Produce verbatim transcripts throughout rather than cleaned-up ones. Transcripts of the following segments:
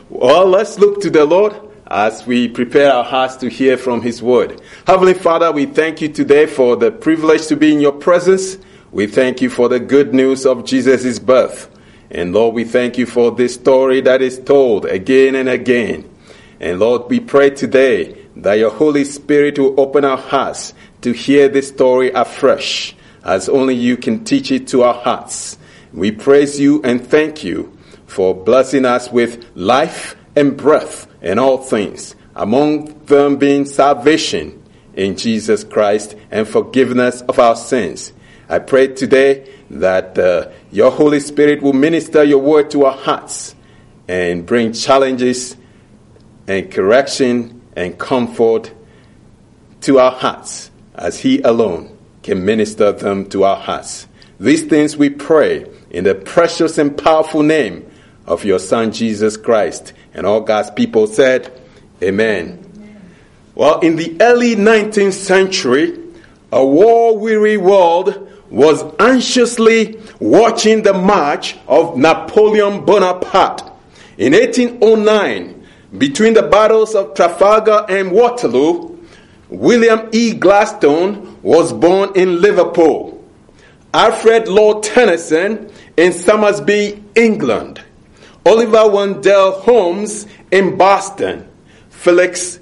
Well, let's look to the Lord as we prepare our hearts to hear from His word. Heavenly Father, we thank you today for the privilege to be in your presence. We thank you for the good news of Jesus' birth. And Lord, we thank you for this story that is told again and again. And Lord, we pray today that your Holy Spirit will open our hearts to hear this story afresh, as only you can teach it to our hearts. We praise you and thank you for blessing us with life and breath and all things, among them being salvation in Jesus Christ and forgiveness of our sins. I pray today that uh, your Holy Spirit will minister your word to our hearts and bring challenges and correction and comfort to our hearts, as He alone can minister them to our hearts. These things we pray in the precious and powerful name of your Son, Jesus Christ. And all God's people said, Amen. Amen. Well, in the early nineteenth century, a war-weary world was anxiously watching the march of Napoleon Bonaparte. In eighteen oh nine, between the battles of Trafalgar and Waterloo, William E. Gladstone was born in Liverpool. Alfred Lord Tennyson in Somersby, England. Oliver Wendell Holmes in Boston. Felix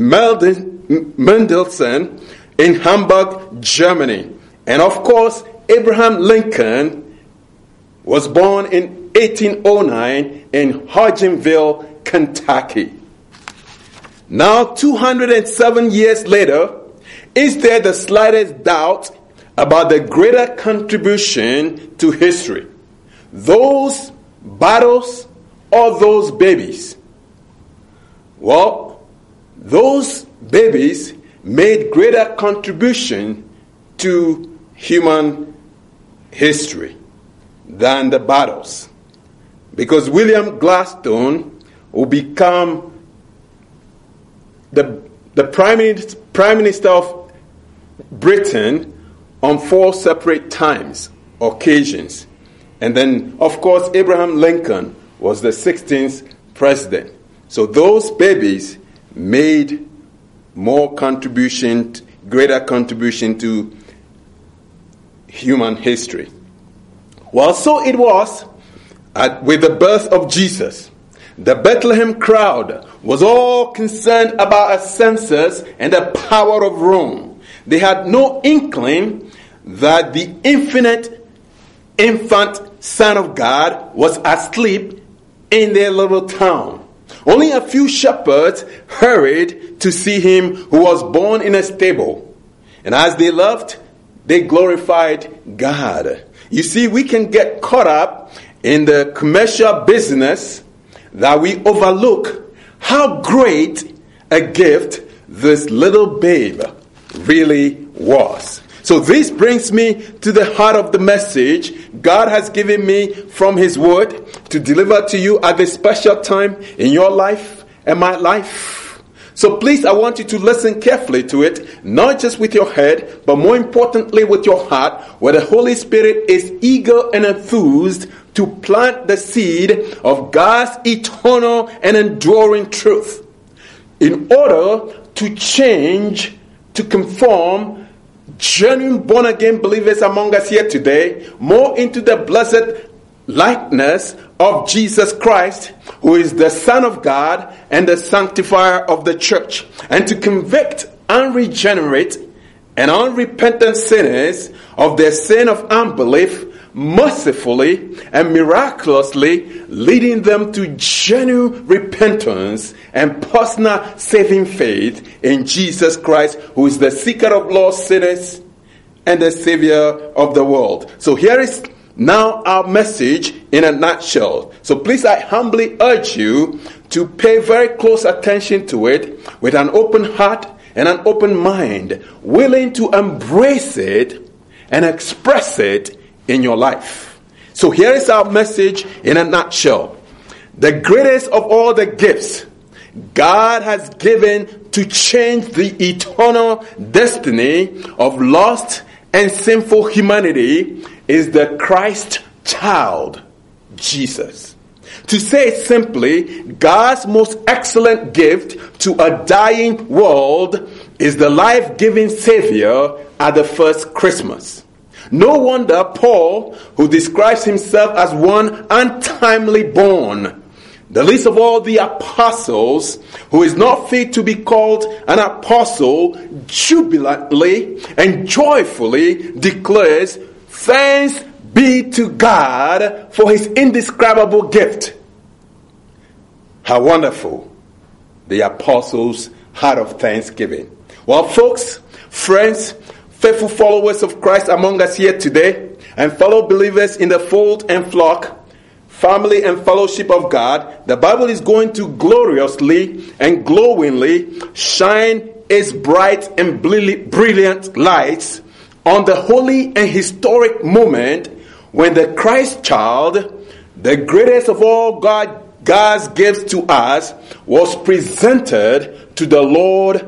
Mendelssohn in Hamburg, Germany. And of course, Abraham Lincoln was born in eighteen oh nine in Hodgenville, Kentucky. Now, two hundred seven years later, is there the slightest doubt about the greater contribution to history? Those battles or those babies? Well, those babies made greater contribution to human history than the battles, because William Gladstone will become the, the prime, minister, prime minister of Britain on four separate times, occasions. And then, of course, Abraham Lincoln was the sixteenth president. So those babies made more contribution, greater contribution to human history. Well, so it was at, with the birth of Jesus. The Bethlehem crowd was all concerned about a census and the power of Rome. They had no inkling that the infinite infant Son of God was asleep in their little town. Only a few shepherds hurried to see him who was born in a stable. And as they loved, they glorified God. You see, we can get caught up in the commercial business that we overlook how great a gift this little babe really was. So this brings me to the heart of the message God has given me from His Word to deliver to you at this special time in your life and my life. So please, I want you to listen carefully to it, not just with your head, but more importantly with your heart, where the Holy Spirit is eager and enthused to plant the seed of God's eternal and enduring truth in order to change, to conform genuine born-again believers among us here today more into the blessed likeness of Jesus Christ, who is the Son of God and the sanctifier of the church, and to convict unregenerate and unrepentant sinners of their sin of unbelief, mercifully and miraculously leading them to genuine repentance and personal saving faith in Jesus Christ, who is the seeker of lost sinners and the Savior of the world. So here is now our message in a nutshell. So please, I humbly urge you to pay very close attention to it with an open heart and an open mind, willing to embrace it and express it in your life. So here is our message in a nutshell. The greatest of all the gifts God has given to change the eternal destiny of lost and sinful humanity is the Christ child, Jesus. To say it simply, God's most excellent gift to a dying world is the life-giving Savior at the first Christmas. No wonder Paul, who describes himself as one untimely born, the least of all the apostles, who is not fit to be called an apostle, jubilantly and joyfully declares, "Thanks be to God for his indescribable gift." How wonderful the apostles' heart of thanksgiving. Well, folks, friends, faithful followers of Christ among us here today, and fellow believers in the fold and flock, family and fellowship of God, the Bible is going to gloriously and glowingly shine its bright and brilliant lights on the holy and historic moment when the Christ child, the greatest of all God, God's gifts to us, was presented to the Lord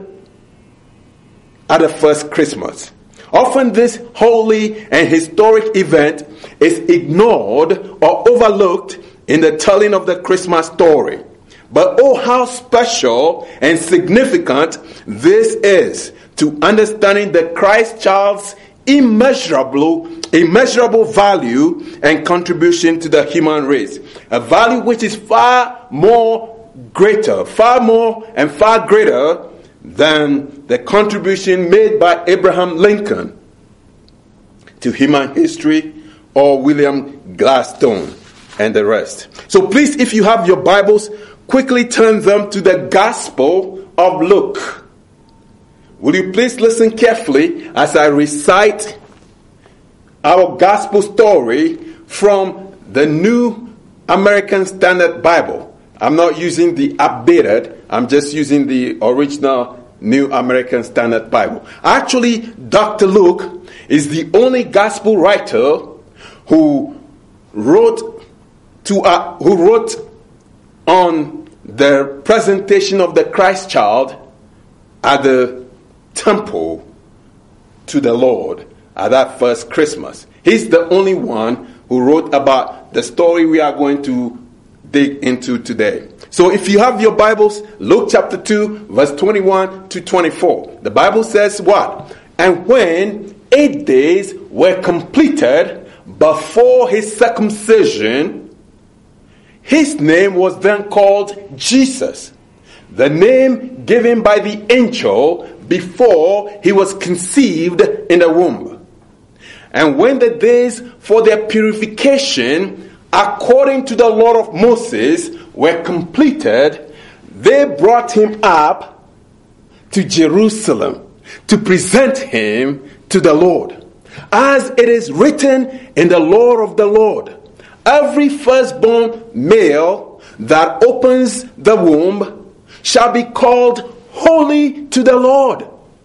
at the first Christmas. Often this holy and historic event is ignored or overlooked in the telling of the Christmas story. But oh, how special and significant this is to understanding the Christ child's immeasurable, immeasurable value and contribution to the human race. A value which is far more greater, far more and far greater than the contribution made by Abraham Lincoln to human history or William Gladstone and the rest. So please, if you have your Bibles, quickly turn them to the Gospel of Luke. Will you please listen carefully as I recite our Gospel story from the New American Standard Bible. I'm not using the updated, I'm just using the original New American Standard Bible. Actually, Doctor Luke is the only gospel writer who wrote to uh, who wrote on the presentation of the Christ child at the temple to the Lord at that first Christmas. He's the only one who wrote about the story we are going to dig into today. So if you have your Bibles, Luke chapter two, verse twenty-one to twenty-four. The Bible says what? And when eight days were completed before his circumcision, his name was then called Jesus, the name given by the angel before he was conceived in the womb. And when the days for their purification, according to the law of Moses, were completed, they brought him up to Jerusalem to present him to the Lord. As it is written in the law of the Lord, every firstborn male that opens the womb shall be called holy to the Lord,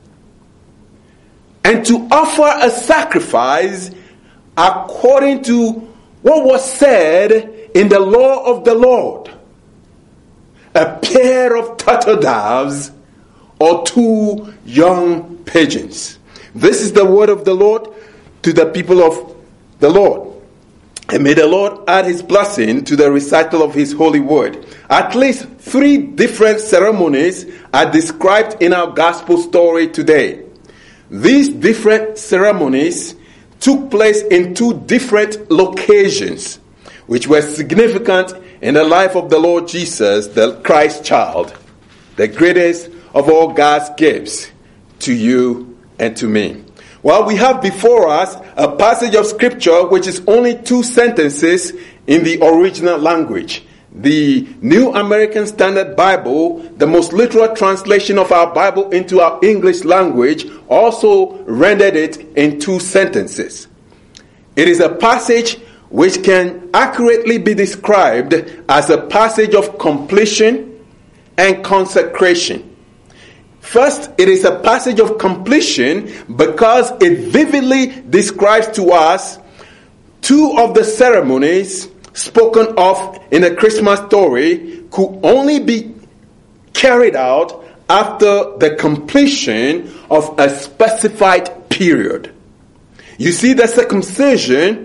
and to offer a sacrifice according to what was said in the law of the Lord, a pair of turtle doves or two young pigeons. This is the word of the Lord to the people of the Lord. And may the Lord add his blessing to the recital of his holy word. At least three different ceremonies are described in our gospel story today. These different ceremonies took place in two different locations, which were significant in the life of the Lord Jesus, the Christ child, the greatest of all God's gifts to you and to me. Well, we have before us a passage of scripture which is only two sentences in the original language. The New American Standard Bible, the most literal translation of our Bible into our English language, also rendered it in two sentences. It is a passage which can accurately be described as a passage of completion and consecration. First, it is a passage of completion because it vividly describes to us two of the ceremonies spoken of in the Christmas story could only be carried out after the completion of a specified period. You see, the circumcision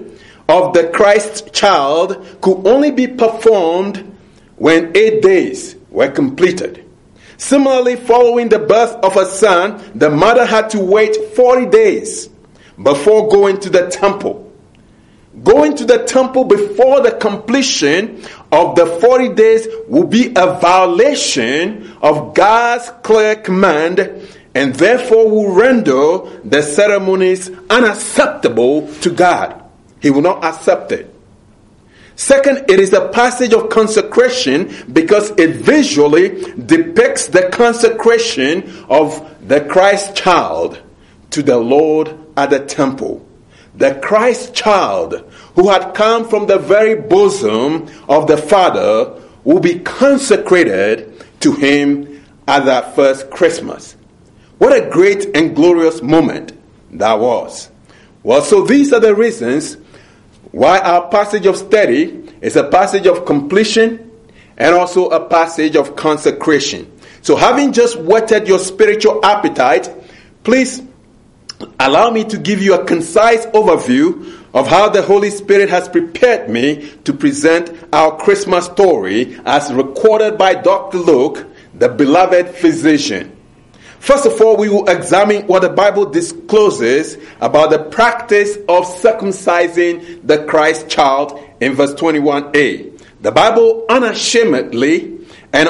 of the Christ child could only be performed when eight days were completed. Similarly, following the birth of a son, the mother had to wait forty days before going to the temple. Going to the temple before the completion of the forty days would be a violation of God's clear command, and therefore will render the ceremonies unacceptable to God. He will not accept it. Second, it is a passage of consecration because it visually depicts the consecration of the Christ child to the Lord at the temple. The Christ child who had come from the very bosom of the Father will be consecrated to him at that first Christmas. What a great and glorious moment that was. Well, so these are the reasons why our passage of study is a passage of completion and also a passage of consecration. So having just whetted your spiritual appetite, please allow me to give you a concise overview of how the Holy Spirit has prepared me to present our Christmas story as recorded by Doctor Luke, the beloved physician. First of all, we will examine what the Bible discloses about the practice of circumcising the Christ child in verse twenty-one a. The Bible unashamedly and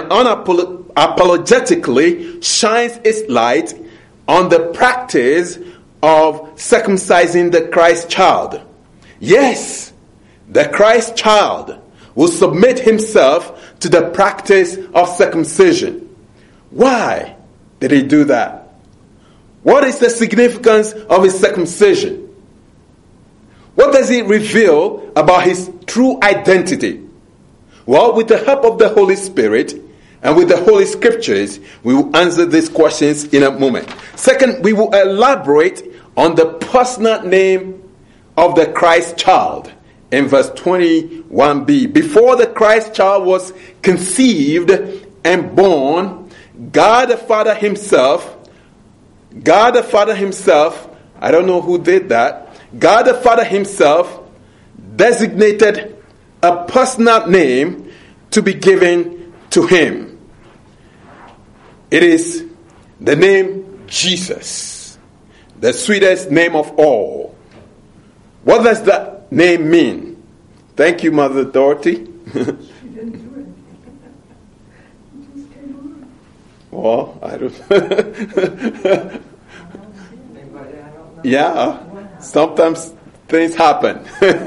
unapologetically shines its light on the practice of circumcising the Christ child. Yes, the Christ child will submit himself to the practice of circumcision. Why did he do that? What is the significance of his circumcision? What does it reveal about his true identity? Well, with the help of the Holy Spirit and with the Holy Scriptures, we will answer these questions in a moment. Second, we will elaborate on the personal name of the Christ child in verse twenty-one b. Before the Christ child was conceived and born, God the Father himself, God the Father himself, I don't know who did that, God the Father himself designated a personal name to be given to him. It is the name Jesus, the sweetest name of all. What does that name mean? Thank you, Mother Dorothy. Well, I don't. Yeah, sometimes things happen.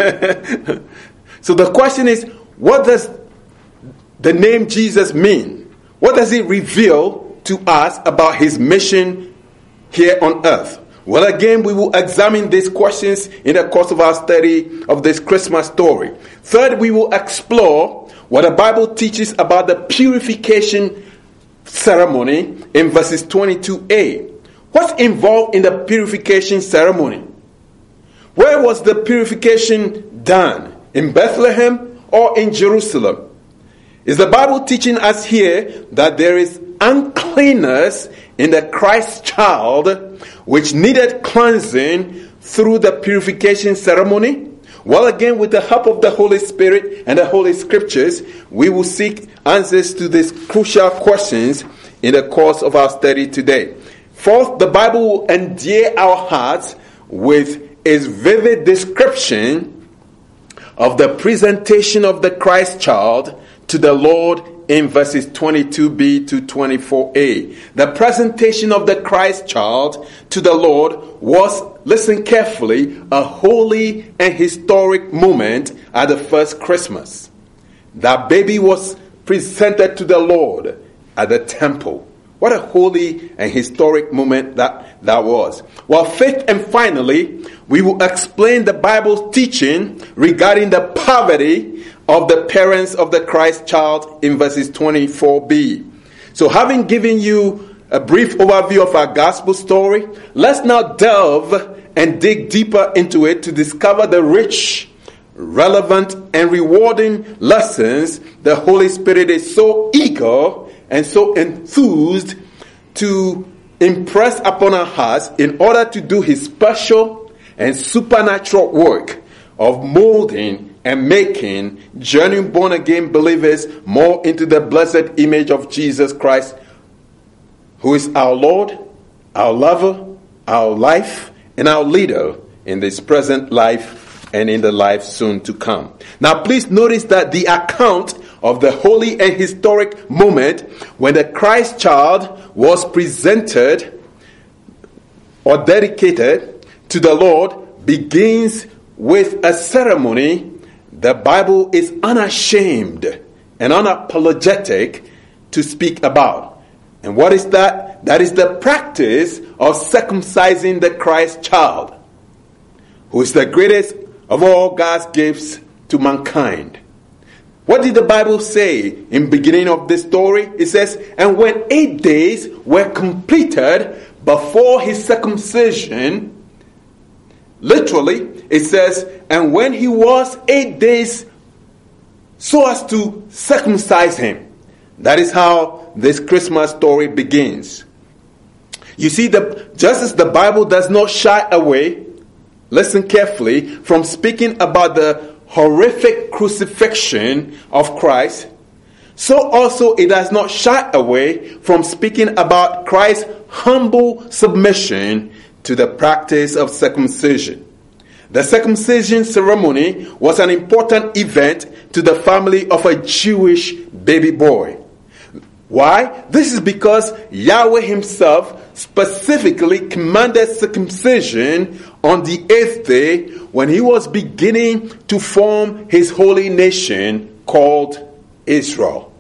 So the question is, what does the name Jesus mean? What does it reveal to us about his mission here on earth? Well, again, we will examine these questions in the course of our study of this Christmas story. Third, we will explore what the Bible teaches about the purification ceremony in verses twenty-two a. What's involved in the purification ceremony? Where was the purification done? In Bethlehem or in Jerusalem? Is the Bible teaching us here that there is uncleanness in the Christ child which needed cleansing through the purification ceremony? Well, again, with the help of the Holy Spirit and the Holy Scriptures, we will seek answers to these crucial questions in the course of our study today. Fourth, the Bible will endear our hearts with its vivid description of the presentation of the Christ child to the Lord in verses twenty-two b to twenty-four a. The presentation of the Christ child to the Lord was, listen carefully, a holy and historic moment at the first Christmas. That baby was presented to the Lord at the temple. What a holy and historic moment that, that was. Well, fifth and finally, we will explain the Bible's teaching regarding the poverty of the parents of the Christ child in verses twenty-four b. So having given you a brief overview of our gospel story, let's now delve and dig deeper into it to discover the rich, relevant, and rewarding lessons the Holy Spirit is so eager and so enthused to impress upon our hearts in order to do his special and supernatural work of molding and making genuine born-again believers more into the blessed image of Jesus Christ, who is our Lord, our lover, our life, and our leader in this present life and in the life soon to come. Now please notice that the account of the holy and historic moment when the Christ child was presented or dedicated to the Lord begins with a ceremony the Bible is unashamed and unapologetic to speak about. And what is that? That is the practice of circumcising the Christ child, who is the greatest of all God's gifts to mankind. What did the Bible say in the beginning of this story? It says, and when eight days were completed before his circumcision, literally, it says, and when he was eight days so as to circumcise him. That is how this Christmas story begins. You see, the, just as the Bible does not shy away, listen carefully, from speaking about the horrific crucifixion of Christ, so also it does not shy away from speaking about Christ's humble submission to the practice of circumcision. The circumcision ceremony was an important event to the family of a Jewish baby boy. Why? This is because Yahweh himself specifically commanded circumcision on the eighth day when he was beginning to form his holy nation called Israel.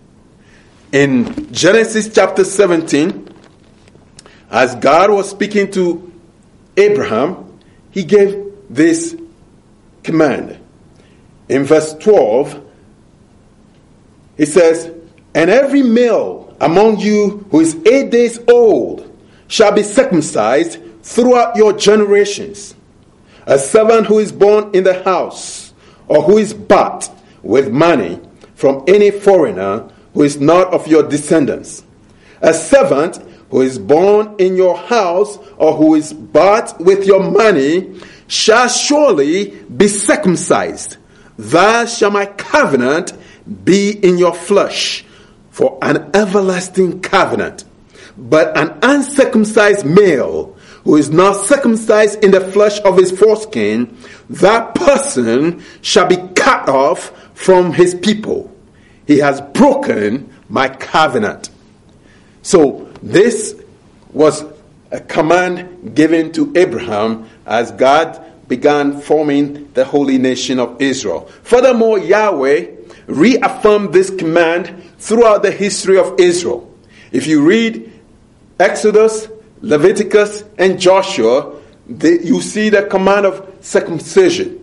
In Genesis chapter seventeen, as God was speaking to Abraham, he gave this command. In verse twelve, he says, and every male among you who is eight days old shall be circumcised throughout your generations. A servant who is born in the house or who is bought with money from any foreigner who is not of your descendants. A servant who is born in your house or who is bought with your money shall surely be circumcised. Thus shall my covenant be in your flesh for an everlasting covenant. But an uncircumcised male who is not circumcised in the flesh of his foreskin, that person shall be cut off from his people. He has broken my covenant. So this was a command given to Abraham as God began forming the holy nation of Israel. Furthermore, Yahweh reaffirmed this command throughout the history of Israel. If you read Exodus, Leviticus, and Joshua, they, you see the command of circumcision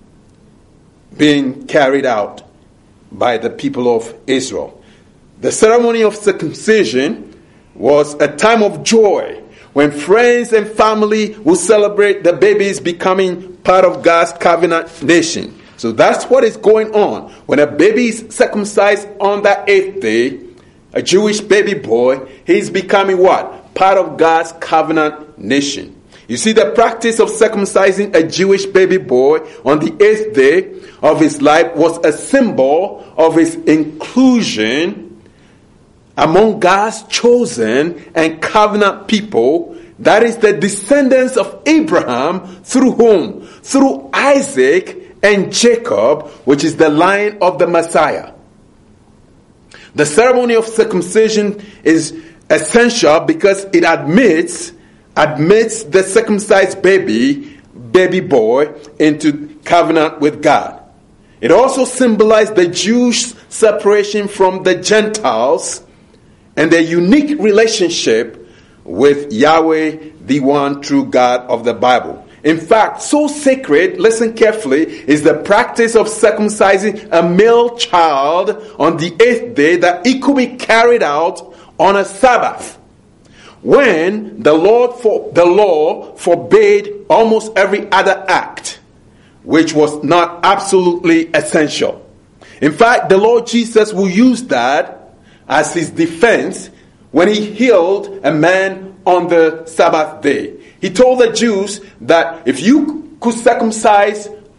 being carried out by the people of Israel. The ceremony of circumcision was a time of joy when friends and family will celebrate the babies becoming part of God's covenant nation. So that's what is going on. When a baby is circumcised on that eighth day, a Jewish baby boy, he's becoming what? Part of God's covenant nation. You see, the practice of circumcising a Jewish baby boy on the eighth day of his life was a symbol of his inclusion among God's chosen and covenant people, that is the descendants of Abraham, through whom? Through Isaac and Jacob, which is the line of the Messiah. The ceremony of circumcision is essential because it admits admits the circumcised baby, baby boy, into covenant with God. It also symbolized the Jews' separation from the Gentiles and their unique relationship with Yahweh, the one true God of the Bible. In fact, so sacred, listen carefully, is the practice of circumcising a male child on the eighth day that it could be carried out on a Sabbath, when the Lord for, the law forbade almost every other act, which was not absolutely essential. In fact, the Lord Jesus will use that as his defense when he healed a man on the Sabbath day. He told the Jews that if you could circumcise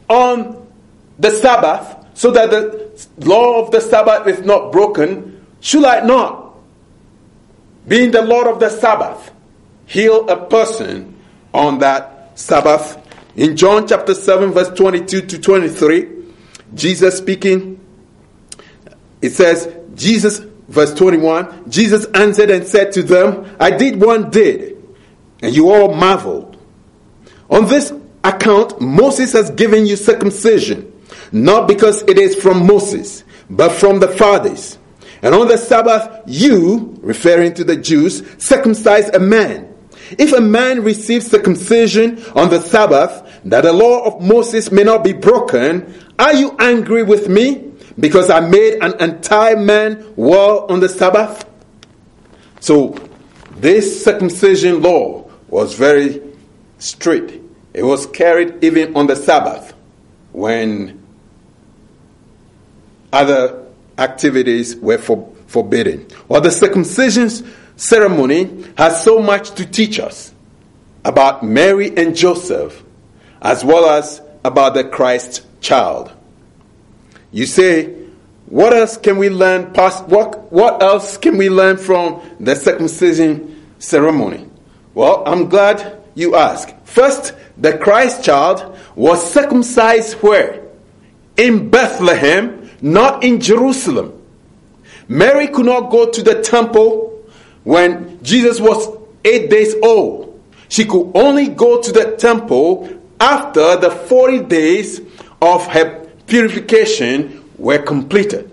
on the Sabbath so that the law of the Sabbath is not broken, should I not, being the Lord of the Sabbath, heal a person on that Sabbath? In John chapter seven, verse twenty-two to twenty-three, Jesus speaking, it says, Jesus, verse twenty-one, Jesus answered and said to them, I did one deed, and you all marveled. On this account, Moses has given you circumcision, not because it is from Moses, but from the fathers. And on the Sabbath, you, referring to the Jews, circumcise a man. If a man receives circumcision on the Sabbath, that the law of Moses may not be broken, are you angry with me because I made an entire man well on the Sabbath? So this circumcision law was very strict. It was carried even on the Sabbath when other activities were for, forbidden. Well, the circumcision ceremony has so much to teach us about Mary and Joseph, as well as about the Christ child. You say, what else can we learn past, what, what else can we learn from the circumcision ceremony? Well, I'm glad you asked. First, the Christ child was circumcised where? In Bethlehem, not in Jerusalem. Mary could not go to the temple when Jesus was eight days old. She could only go to the temple after the forty days of her purification were completed.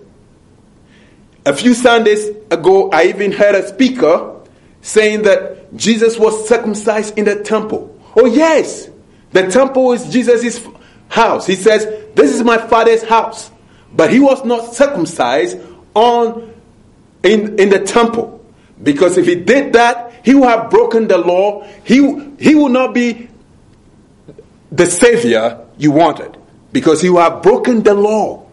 A few Sundays ago, I even heard a speaker saying that Jesus was circumcised in the temple. Oh yes, the temple is Jesus' house. He says, this is my Father's house. But he was not circumcised on in, in the temple. Because if he did that, he would have broken the law. He, he would not be the Savior you wanted. Because he would have broken the law.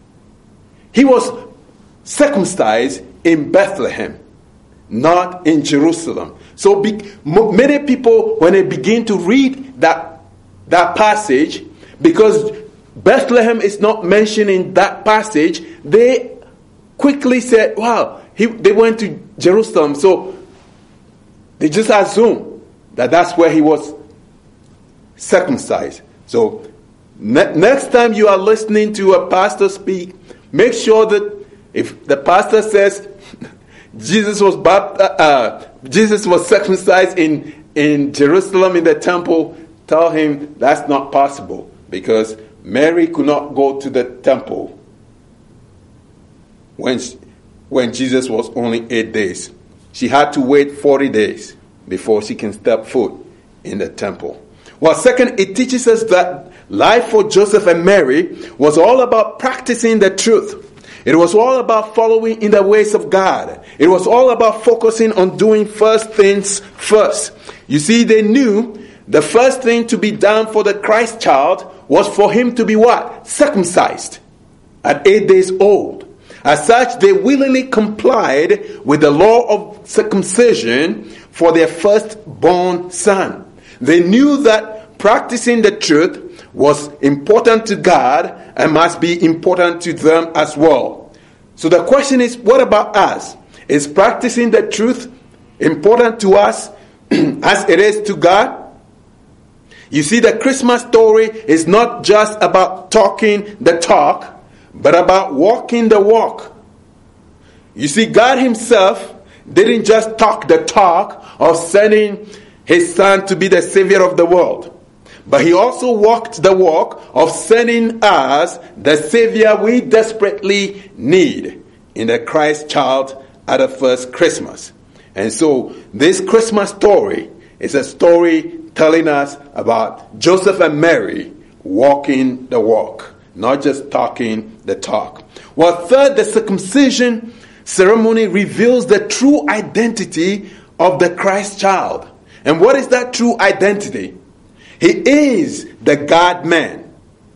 He was circumcised in Bethlehem, not in Jerusalem. So be, many people, when they begin to read that, that passage, because Bethlehem is not mentioned in that passage, they quickly said, wow, he, they went to Jerusalem. So they just assume that that's where he was circumcised. So ne- next time you are listening to a pastor speak, make sure that if the pastor says Jesus was baptized, uh, Jesus was circumcised in, in Jerusalem in the temple, tell him that's not possible, because Mary could not go to the temple when she, when Jesus was only eight days. She had to wait forty days before she can step foot in the temple. Well, second, it teaches us that life for Joseph and Mary was all about practicing the truth. It was all about following in the ways of God. It was all about focusing on doing first things first. You see, they knew the first thing to be done for the Christ child was for him to be what? Circumcised at eight days old. As such, they willingly complied with the law of circumcision for their firstborn son. They knew that practicing the truth was important to God and must be important to them as well. So the question is, what about us? Is practicing the truth important to us as it is to God? You see, the Christmas story is not just about talking the talk, but about walking the walk. You see, God himself didn't just talk the talk of sending his son to be the Savior of the world, but he also walked the walk of sending us the Savior we desperately need in the Christ child at the first Christmas. And so this Christmas story is a story telling us about Joseph and Mary walking the walk, not just talking the talk. Well, third, the circumcision ceremony reveals the true identity of the Christ child. And what is that true identity? He is the God-man.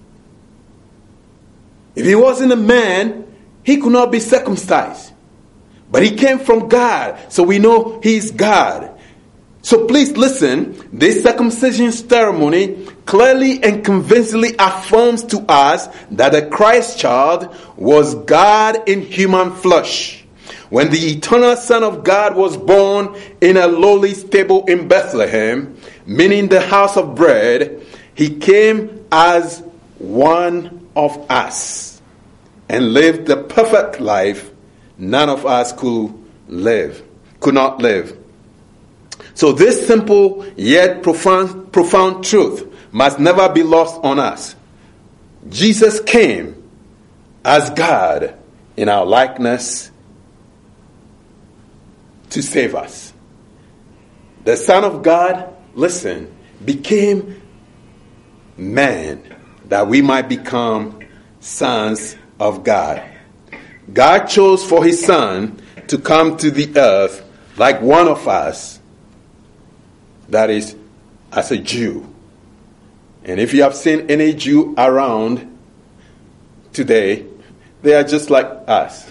If he wasn't a man, he could not be circumcised. But he came from God, so we know he is God. So please listen, this circumcision ceremony clearly and convincingly affirms to us that the Christ child was God in human flesh. When the eternal Son of God was born in a lowly stable in Bethlehem, meaning the house of bread, he came as one of us and lived the perfect life none of us could live, could not live. So this simple yet profound, profound truth must never be lost on us. Jesus came as God in our likeness to save us. The Son of God, listen, became man that we might become sons of God. God chose for his Son to come to the earth like one of us, that is, as a Jew. And if you have seen any Jew around today, they are just like us.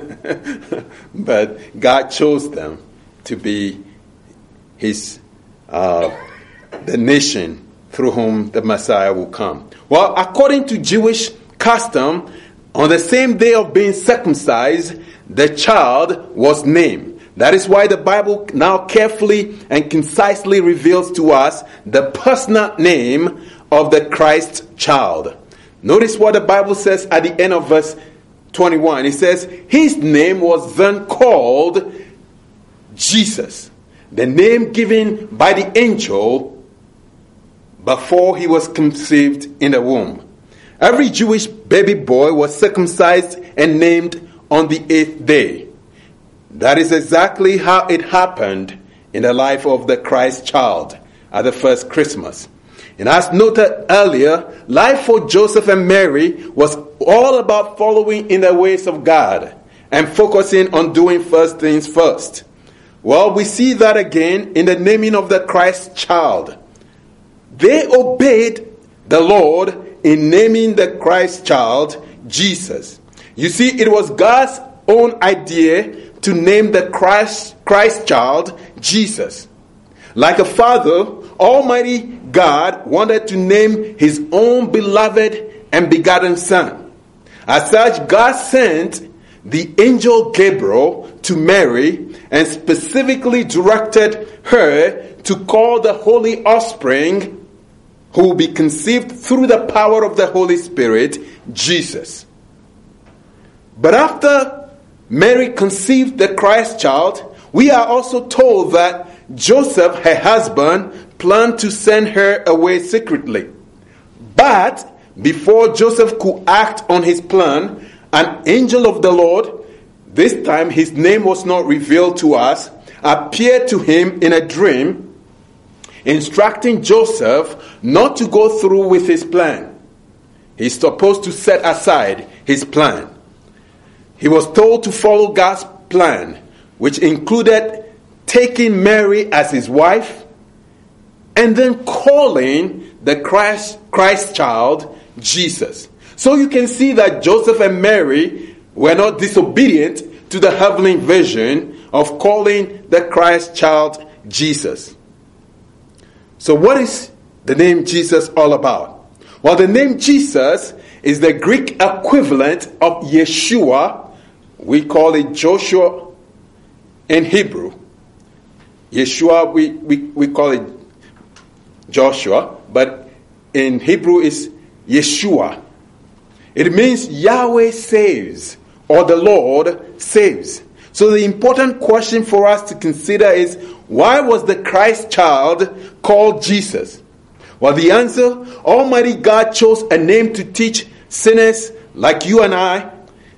But God chose them to be his, uh, the nation through whom the Messiah will come. Well, according to Jewish custom, on the same day of being circumcised, the child was named. That is why the Bible now carefully and concisely reveals to us the personal name of the Christ child. Notice what the Bible says at the end of verse twenty-one. It says, his name was then called Jesus, the name given by the angel before he was conceived in the womb. Every Jewish baby boy was circumcised and named on the eighth day. That is exactly how it happened in the life of the Christ child at the first Christmas. And as noted earlier, life for Joseph and Mary was all about following in the ways of God and focusing on doing first things first. Well, we see that again in the naming of the Christ child. They obeyed the Lord in naming the Christ child Jesus. You see, it was God's own idea to name the Christ, Christ child Jesus. Like a father, Almighty God wanted to name his own beloved and begotten son. As such, God sent the angel Gabriel to Mary and specifically directed her to call the holy offspring who will be conceived through the power of the Holy Spirit, Jesus. But after Mary conceived the Christ child, we are also told that Joseph, her husband, planned to send her away secretly. But before Joseph could act on his plan, an angel of the Lord, this time his name was not revealed to us, appeared to him in a dream, instructing Joseph not to go through with his plan. He's supposed to set aside his plan. He was told to follow God's plan, which included taking Mary as his wife and then calling the Christ, Christ child Jesus. So you can see that Joseph and Mary were not disobedient to the heavenly vision of calling the Christ child Jesus. So what is the name Jesus all about? Well, the name Jesus is the Greek equivalent of Yeshua. We call it Joshua in Hebrew. Yeshua, we, we, we call it Joshua, but in Hebrew it's Yeshua. It means Yahweh saves, or the Lord saves. So the important question for us to consider is, why was the Christ child called Jesus? Well, the answer, Almighty God chose a name to teach sinners like you and I,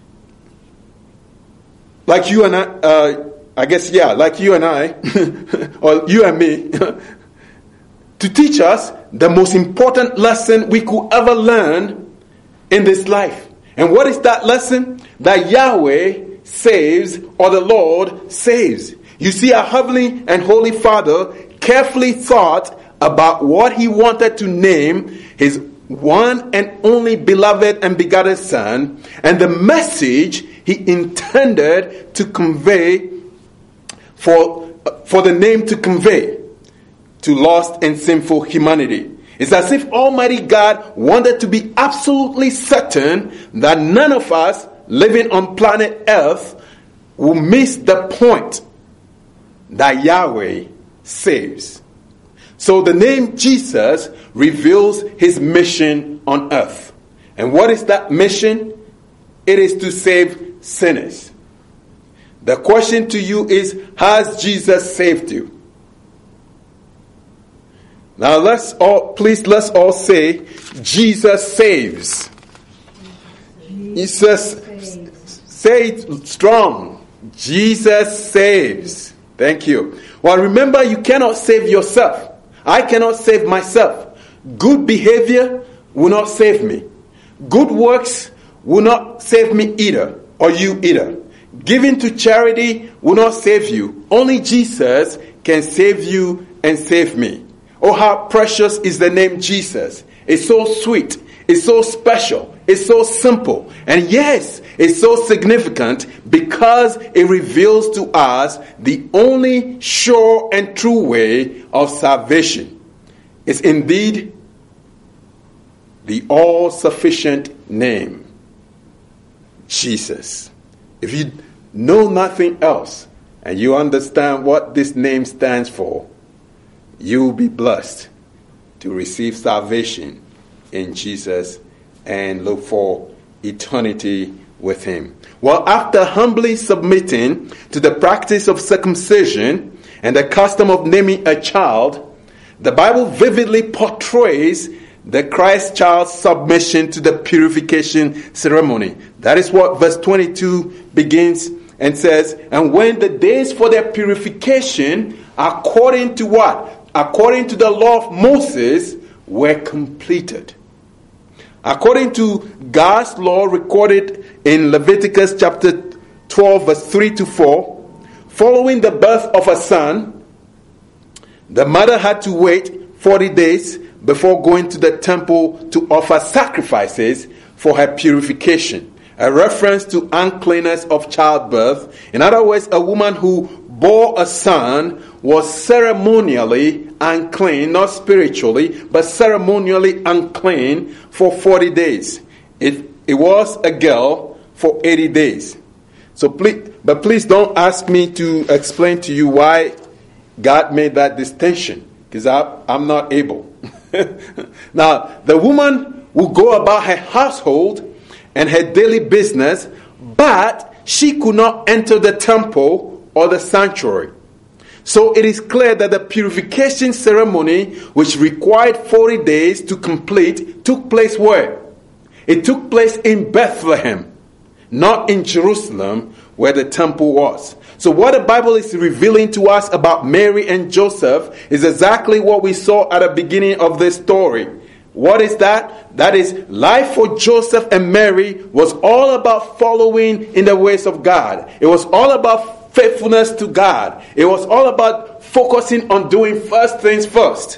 like you and I, uh, I guess, yeah, like you and I, or you and me, to teach us the most important lesson we could ever learn in this life. And what is that lesson? That Yahweh saves, or the Lord saves. You see, our heavenly and holy Father carefully thought about what he wanted to name his one and only beloved and begotten Son, and the message he intended to convey for, for the name to convey to lost and sinful humanity. It's as if Almighty God wanted to be absolutely certain that none of us living on planet Earth will miss the point that Yahweh saves. So the name Jesus reveals his mission on earth. And what is that mission? It is to save sinners. The question to you is, has Jesus saved you? Now let's all, please let's all say, Jesus saves. He says, say it strong. Jesus saves. Thank you. Well, remember, you cannot save yourself. I cannot save myself. Good behavior will not save me. Good works will not save me either, or you either. Giving to charity will not save you. Only Jesus can save you and save me. Oh, how precious is the name Jesus. It's so sweet. It's so special. It's so simple. And yes, it's so significant because it reveals to us the only sure and true way of salvation. It's indeed the all-sufficient name, Jesus. If you know nothing else and you understand what this name stands for, you will be blessed to receive salvation in Jesus and look for eternity with him. Well, after humbly submitting to the practice of circumcision and the custom of naming a child, the Bible vividly portrays the Christ child's submission to the purification ceremony. That is what verse twenty-two begins and says, and when the days for their purification, according to what? According to the law of Moses, were completed. According to God's law recorded in Leviticus chapter twelve, verse three to four, following the birth of a son, the mother had to wait forty days before going to the temple to offer sacrifices for her purification. A reference to uncleanness of childbirth. In other words, a woman who bore a son was ceremonially unclean, not spiritually, but ceremonially unclean for forty days. It, it was a girl for eighty days. So please, but please don't ask me to explain to you why God made that distinction, because I'm not able. Now, the woman will go about her household and her daily business, but she could not enter the temple or the sanctuary. So it is clear that the purification ceremony, which required forty days to complete, took place where? It took place in Bethlehem, not in Jerusalem, where the temple was. So what the Bible is revealing to us about Mary and Joseph is exactly what we saw at the beginning of this story. What is that? That is, life for Joseph and Mary was all about following in the ways of God. It was all about faithfulness to God. It was all about focusing on doing first things first.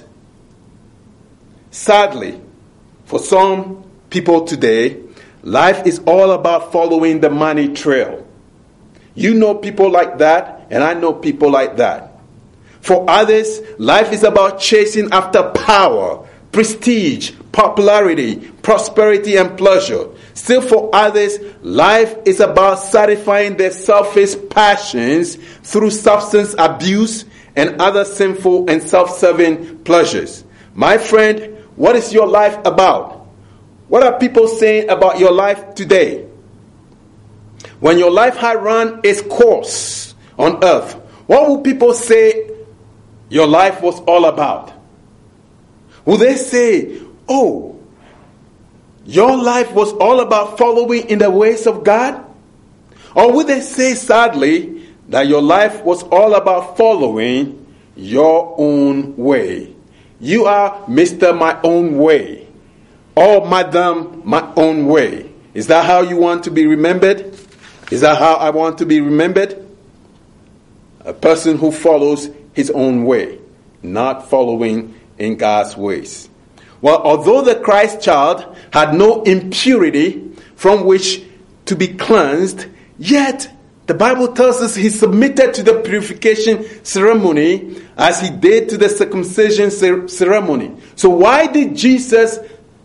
Sadly, for some people today, life is all about following the money trail. You know people like that, and I know people like that. For others, life is about chasing after power, prestige, popularity, prosperity, and pleasure. Still for others, life is about satisfying their selfish passions through substance abuse and other sinful and self-serving pleasures. My friend, what is your life about? What are people saying about your life today? When your life had run its course on earth, what will people say your life was all about? Will they say, oh, your life was all about following in the ways of God? Or will they say sadly that your life was all about following your own way? You are Mister My Own Way, or Madam My Own Way. Is that how you want to be remembered? Is that how I want to be remembered? A person who follows his own way, not following in God's ways. Well, although the Christ child had no impurity from which to be cleansed, yet The Bible tells us he submitted to the purification ceremony as he did to the circumcision ceremony. So why did Jesus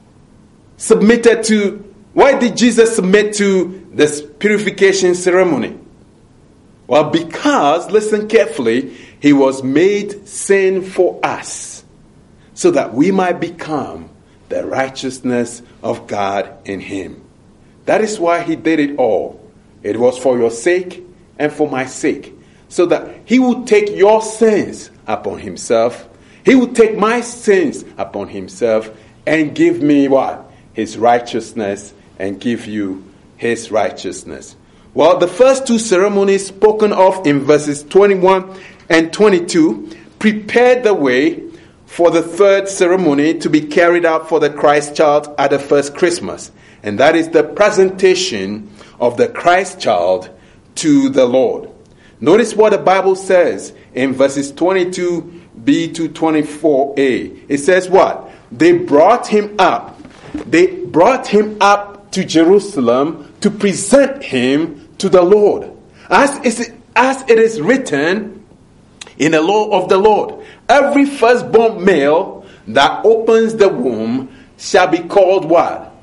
submit to why did Jesus submit to this purification ceremony? Well, because, listen carefully, he was made sin for us so that we might become the righteousness of God in him. That is why he did it all. It was for your sake and for my sake, so that he would take your sins upon himself. He would take my sins upon himself and give me what? His righteousness, and give you his righteousness. Well, the first two ceremonies spoken of in verses twenty-one and twenty-two prepared the way for the third ceremony to be carried out for the Christ child at the first Christmas. And that is the presentation of the Christ child to the Lord. Notice what the Bible says in verses twenty-two b to twenty-four a. It says what? They brought him up. They brought him up to Jerusalem to present him to the Lord. As is, as it is written in the law of the Lord, every firstborn male that opens the womb shall be called what?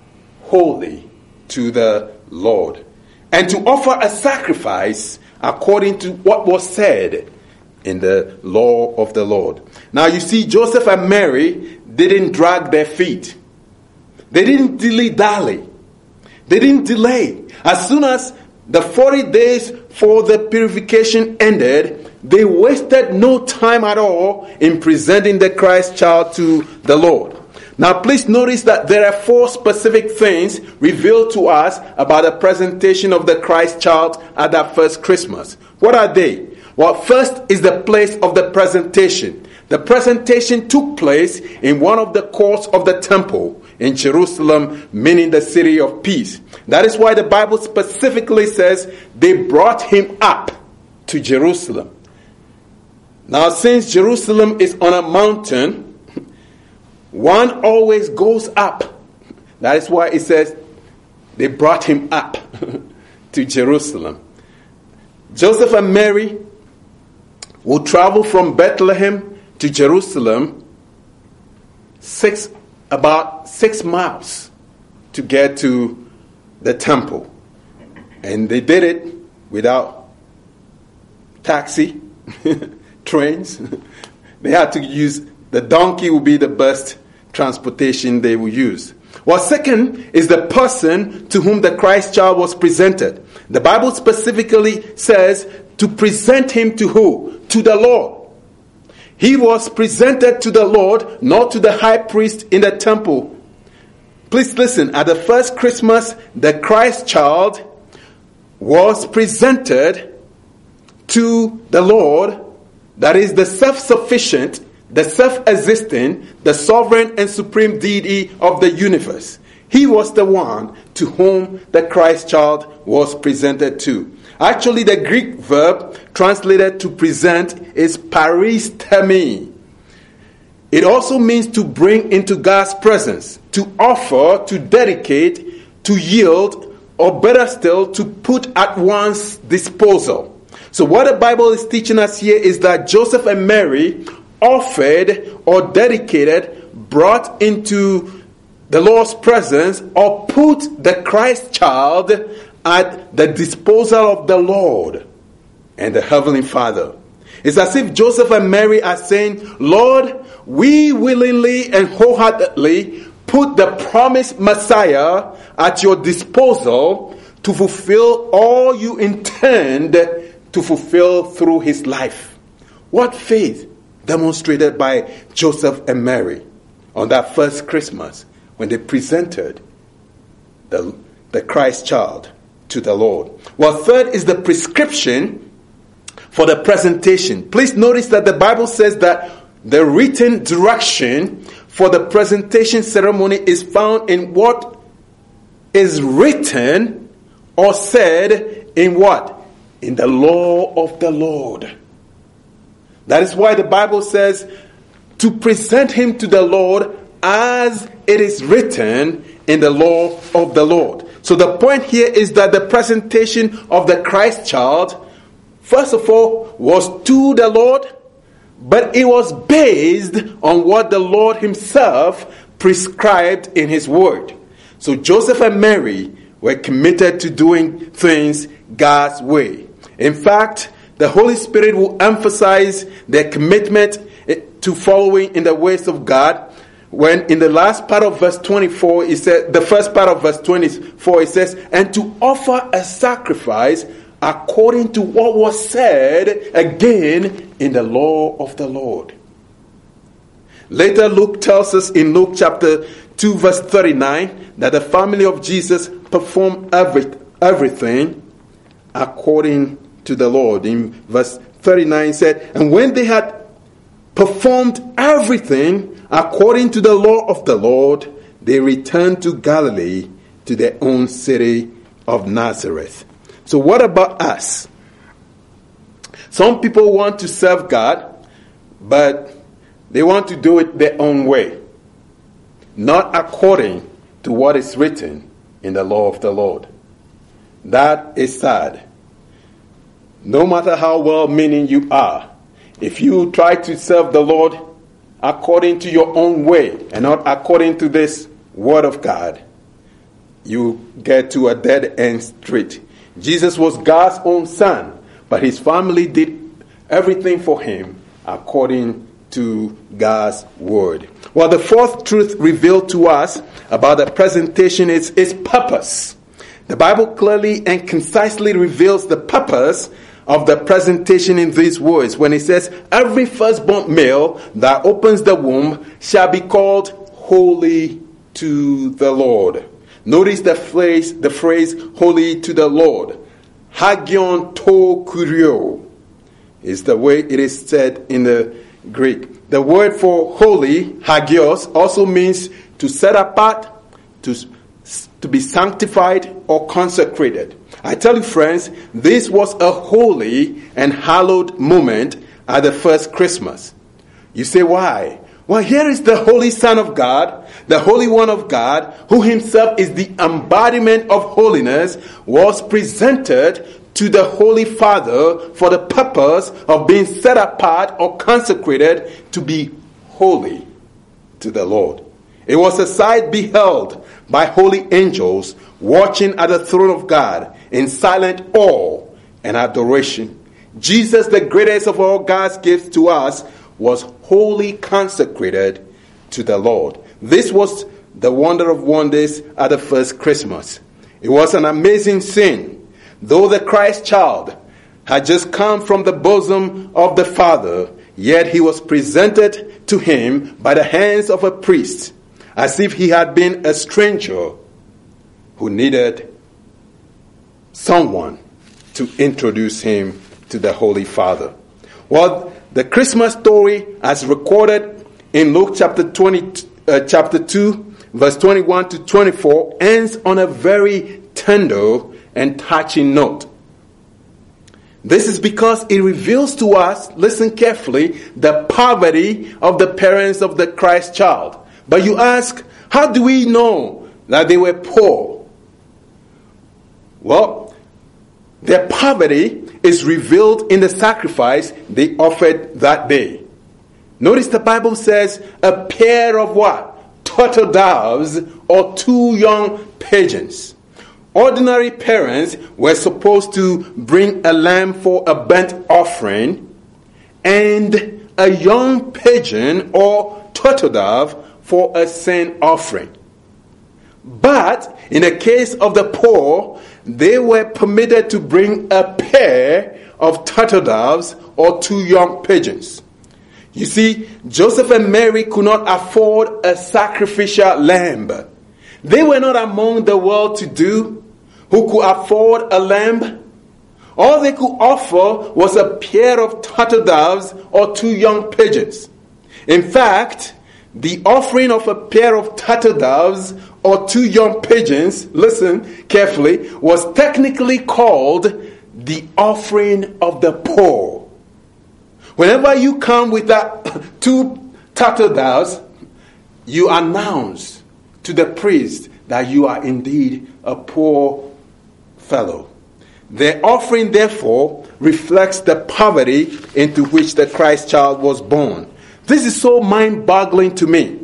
Holy to the Lord. And to offer a sacrifice according to what was said in the law of the Lord. Now you see, Joseph and Mary didn't drag their feet. They didn't dilly-dally. They didn't delay. As soon as the forty days for the purification ended, they wasted no time at all in presenting the Christ child to the Lord. Now please notice that there are four specific things revealed to us about the presentation of the Christ child at that first Christmas. What are they? Well, first is the place of the presentation. The presentation took place in one of the courts of the temple in Jerusalem, meaning the city of peace. That is why the Bible specifically says they brought him up to Jerusalem. Now, since Jerusalem is on a mountain, one always goes up. That is why it says they brought him up to Jerusalem. Joseph and Mary will travel from Bethlehem to Jerusalem six about six miles to get to the temple. And they did it without taxi, trains. They had to use, the donkey would be the best transportation they would use. Well, second is the person to whom the Christ child was presented. The Bible specifically says to present him to who? To the Lord. He was presented to the Lord, not to the high priest in the temple. Please listen, at the first Christmas, the Christ child was presented to the Lord, that is the self-sufficient, the self-existing, the sovereign and supreme deity of the universe. He was the one to whom the Christ child was presented to. Actually, the Greek verb translated to present is paristemi. It also means to bring into God's presence, to offer, to dedicate, to yield, or better still, to put at one's disposal. So what the Bible is teaching us here is that Joseph and Mary offered or dedicated, brought into the Lord's presence, or put the Christ child at the disposal of the Lord and the Heavenly Father. It's as if Joseph and Mary are saying, Lord, we willingly and wholeheartedly put the promised Messiah at your disposal to fulfill all you intend to fulfill through his life. What faith demonstrated by Joseph and Mary on that first Christmas when they presented the, the Christ child to the Lord. Well, third is the prescription for the presentation. Please notice that the Bible says that the written direction for the presentation ceremony is found in what is written or said in what? In the law of the Lord. That is why the Bible says to present him to the Lord as it is written in the law of the Lord. So the point here is that the presentation of the Christ child, first of all, was to the Lord, but it was based on what the Lord himself prescribed in his word. So Joseph and Mary were committed to doing things God's way. In fact, the Holy Spirit will emphasize their commitment to following in the ways of God. When in the last part of verse twenty-four, it says, the first part of verse twenty-four, it says, and to offer a sacrifice according to what was said again in the law of the Lord. Later, Luke tells us in Luke chapter two, verse thirty-nine, that the family of Jesus performed every, everything according to the Lord. In verse thirty-nine, it said, and when they had performed everything according to the law of the Lord, they returned to Galilee, to their own city of Nazareth. So what about us? Some people want to serve God, but they want to do it their own way, not according to what is written in the law of the Lord. That is sad. No matter how well-meaning you are, if you try to serve the Lord according to your own way and not according to this word of God, you get to a dead-end street. Jesus was God's own son, but his family did everything for him according to God's word. Well, the fourth truth revealed to us about the presentation is its purpose. The Bible clearly and concisely reveals the purpose of the presentation in these words when it says, every firstborn male that opens the womb shall be called holy to the Lord. Notice the phrase, the phrase holy to the Lord. Hagion to kurio is the way it is said in the Greek. The word for holy, hagios, also means to set apart, to, to be sanctified or consecrated. I tell you, friends, this was a holy and hallowed moment at the first Christmas. You say, why? Well, here is the Holy Son of God, the Holy One of God, who himself is the embodiment of holiness, was presented to the Holy Father for the purpose of being set apart or consecrated to be holy to the Lord. It was a sight beheld by holy angels watching at the throne of God in silent awe and adoration. Jesus, the greatest of all God's gifts to us, was wholly consecrated to the Lord. This was the wonder of wonders at the first Christmas. It was an amazing scene. Though the Christ child had just come from the bosom of the Father, yet he was presented to him by the hands of a priest, as if he had been a stranger who needed someone to introduce him to the Holy Father. Well, the Christmas story, as recorded in Luke chapter twenty, uh, chapter two, verse twenty-one to twenty-four, ends on a very tender and touching note. This is because it reveals to us, listen carefully, the poverty of the parents of the Christ child. But you ask, how do we know that they were poor? Well, their poverty is revealed in the sacrifice they offered that day. Notice the Bible says a pair of what? Turtle doves or two young pigeons. Ordinary parents were supposed to bring a lamb for a burnt offering and a young pigeon or turtle dove for a sin offering. But in the case of the poor, they were permitted to bring a pair of turtle doves or two young pigeons. You see, Joseph and Mary could not afford a sacrificial lamb. They were not among the well-to-do who could afford a lamb. All they could offer was a pair of turtle doves or two young pigeons. In fact, the offering of a pair of turtle doves or two young pigeons, listen carefully, was technically called the offering of the poor. Whenever you come with that two turtle doves, you announce to the priest that you are indeed a poor fellow. Their offering, therefore, reflects the poverty into which the Christ child was born. This is so mind-boggling to me.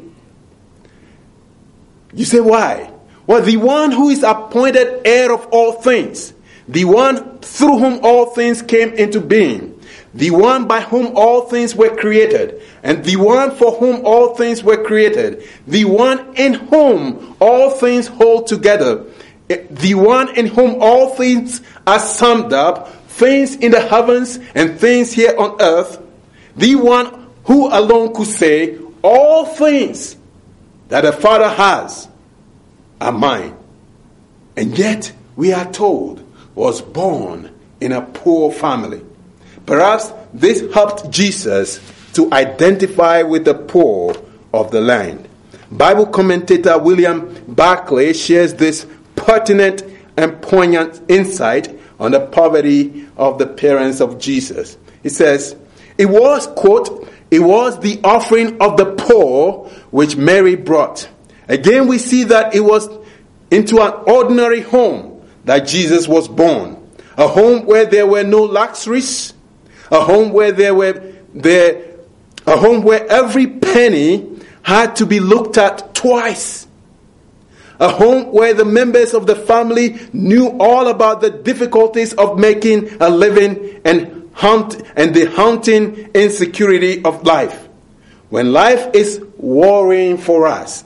You say, why? Well, the one who is appointed heir of all things, the one through whom all things came into being, the one by whom all things were created, and the one for whom all things were created, the one in whom all things hold together, the one in whom all things are summed up, things in the heavens and things here on earth, the one who alone could say, all things that the Father has are mine. And yet, we are told, was born in a poor family. Perhaps this helped Jesus to identify with the poor of the land. Bible commentator William Barclay shares this pertinent and poignant insight on the poverty of the parents of Jesus. He says, it was, quote, it was the offering of the poor which Mary brought. Again, we see that it was into an ordinary home that Jesus was born. A home where there were no luxuries. A home where there were there, a home where every penny had to be looked at twice. A home where the members of the family knew all about the difficulties of making a living and hunt and the haunting insecurity of life. When life is worrying for us,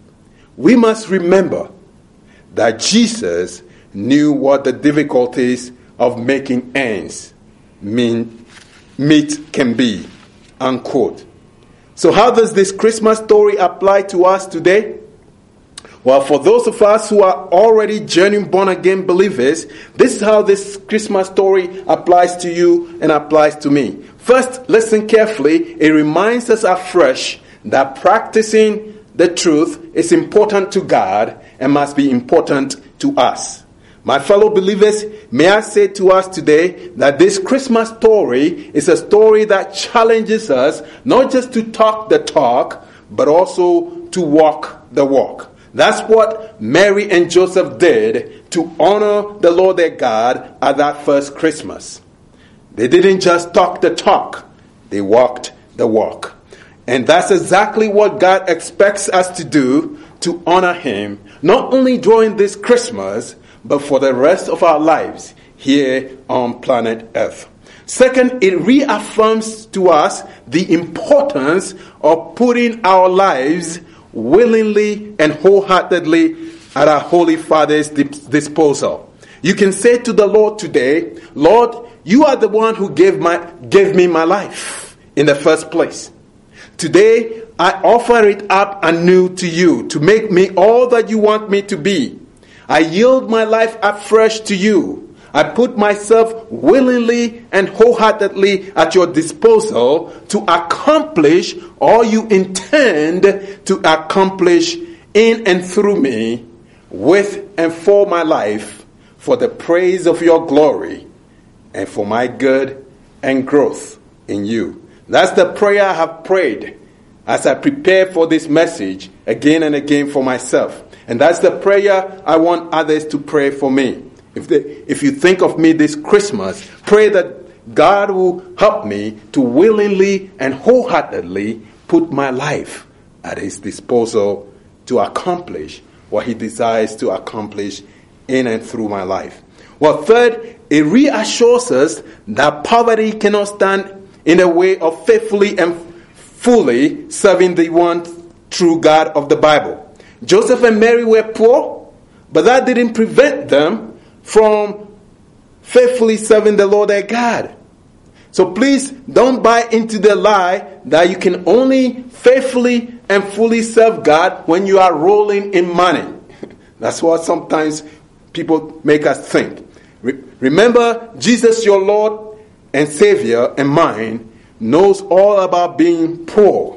we must remember that Jesus knew what the difficulties of making ends mean, meet can be, unquote. So how does this Christmas story apply to us today? Well, for those of us who are already genuine born-again believers, this is how this Christmas story applies to you and applies to me. First, listen carefully. It reminds us afresh that practicing the truth is important to God and must be important to us. My fellow believers, may I say to us today that this Christmas story is a story that challenges us not just to talk the talk, but also to walk the walk. That's what Mary and Joseph did to honor the Lord their God at that first Christmas. They didn't just talk the talk, they walked the walk. And that's exactly what God expects us to do to honor Him, not only during this Christmas, but for the rest of our lives here on planet Earth. Second, it reaffirms to us the importance of putting our lives willingly and wholeheartedly at our Holy Father's disposal. You can say to the Lord today, Lord, you are the one who gave my gave me my life in the first place. Today, I offer it up anew to you to make me all that you want me to be. I yield my life afresh to you. I put myself willingly and wholeheartedly at your disposal to accomplish all you intend to accomplish in and through me, with and for my life, for the praise of your glory and for my good and growth in you. That's the prayer I have prayed as I prepare for this message again and again for myself. And that's the prayer I want others to pray for me. If they, if you think of me this Christmas, pray that God will help me to willingly and wholeheartedly put my life at His disposal to accomplish what He desires to accomplish in and through my life. Well, third, it reassures us that poverty cannot stand in the way of faithfully and fully serving the one true God of the Bible. Joseph and Mary were poor, but that didn't prevent them from faithfully serving the Lord their God. So please don't buy into the lie that you can only faithfully and fully serve God when you are rolling in money. That's what sometimes people make us think. Re- remember, Jesus, your Lord and Savior and mine, knows all about being poor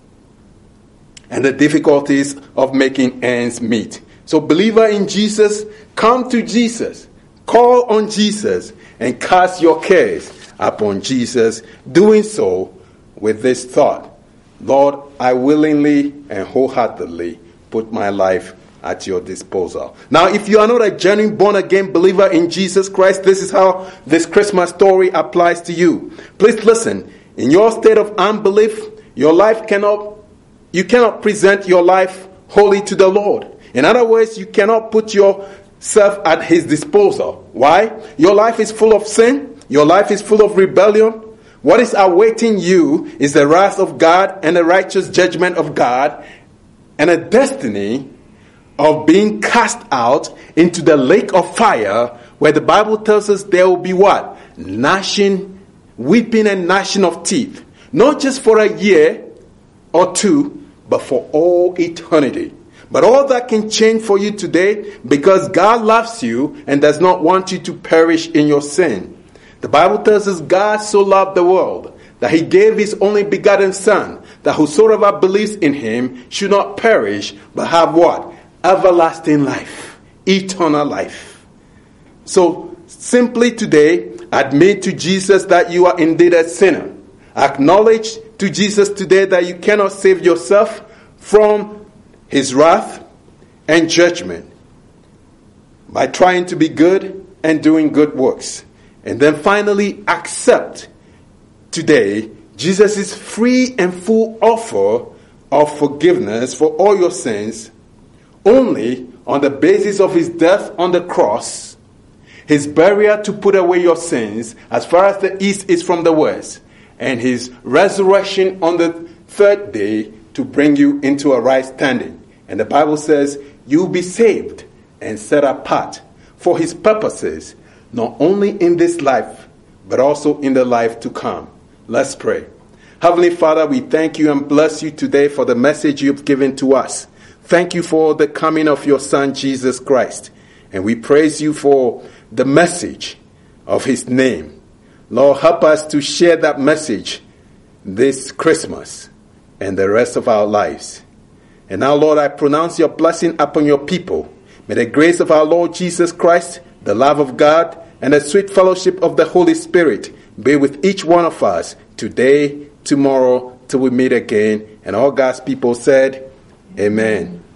and the difficulties of making ends meet. So believer in Jesus, come to Jesus, call on Jesus, and cast your cares upon Jesus, doing so with this thought: Lord, I willingly and wholeheartedly put my life at your disposal. Now, if you are not a genuine born-again believer in Jesus Christ, this is how this Christmas story applies to you. Please listen. In your state of unbelief, your life cannot, you cannot present your life wholly to the Lord. In other words, you cannot put yourself at His disposal. Why? Your life is full of sin. Your life is full of rebellion. What is awaiting you is the wrath of God and the righteous judgment of God and a destiny of being cast out into the lake of fire, where the Bible tells us there will be what? Gnashing, weeping and gnashing of teeth. Not just for a year or two, but for all eternity. But all that can change for you today because God loves you and does not want you to perish in your sin. The Bible tells us God so loved the world that He gave His only begotten Son, that whosoever believes in Him should not perish, but have what? Everlasting life, eternal life. So simply today, admit to Jesus that you are indeed a sinner. Acknowledge to Jesus today that you cannot save yourself from His wrath and judgment by trying to be good and doing good works. And then finally, accept today Jesus' free and full offer of forgiveness for all your sins, only on the basis of His death on the cross, His burial to put away your sins as far as the east is from the west, and His resurrection on the third day to bring you into a right standing. And the Bible says you'll be saved and set apart for His purposes, not only in this life, but also in the life to come. Let's pray. Heavenly Father, we thank you and bless you today for the message you've given to us. Thank you for the coming of your Son, Jesus Christ. And we praise you for the message of His name. Lord, help us to share that message this Christmas and the rest of our lives. And now, Lord, I pronounce your blessing upon your people. May the grace of our Lord Jesus Christ, the love of God, and the sweet fellowship of the Holy Spirit be with each one of us today, tomorrow, till we meet again. And all God's people said, Amen.